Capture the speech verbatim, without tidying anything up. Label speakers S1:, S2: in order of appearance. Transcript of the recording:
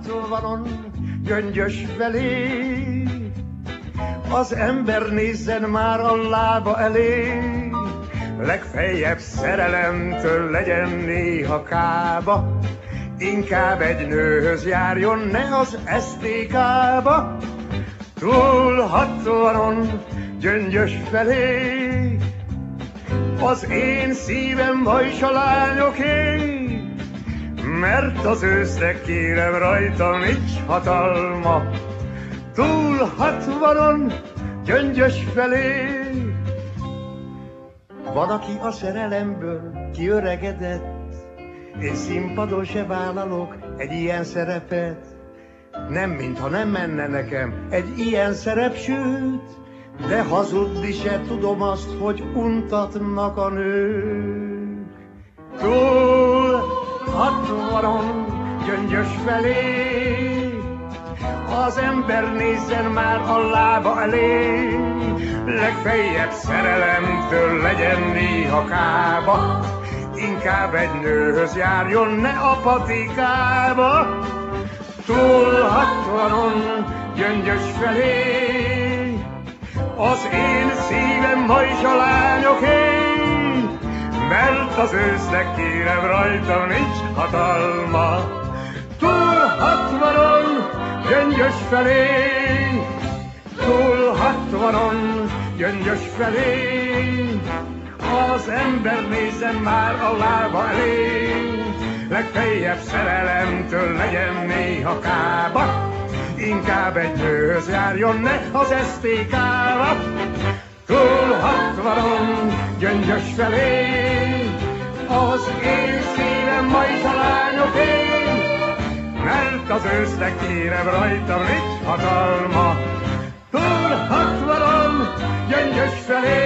S1: hatvanon gyöngyös felé, az ember nézzen már a lába elé, legfeljebb szerelemtől legyen néha kába, inkább egy nőhöz járjon, ne az es té ká-ba. Túl hatvanon gyöngyös felé, az én szívem vajs a lányoké, mert az ősznek kérem rajta nincs hatalma. Túl hatvanon gyöngyös felé. Van, aki a szerelemből kiöregedett, én színpadon se vállalok egy ilyen szerepet. Nem, mintha nem menne nekem egy ilyen szerep, sőt, de hazudni se tudom azt, hogy untatnak a nők. Túl hatvanon gyöngyös felé, az ember nézzen már a lába elé, legfeljebb szerelemtől legyen néha kába, inkább egy nőhöz járjon, ne a patikába. Túl hatvanon gyöngyös felé, az én szívem vajs a lányoké, mert az ősznek kérem rajta nincs hatalma. Túl hatvanon gyöngyös felé, túl hatvanon gyöngyös felé, az ember nézzen már a lába elé, legfeljebb szerelemtől legyen néha kába, inkább egy nőhöz járjon, ne az es té ká-ba. Túl hatvanon gyöngyös felé, az én szívem ma is a lányoké, mert az ősznek kérem rajta nincs hatalma. Túl hatvanon gyöngyös felé,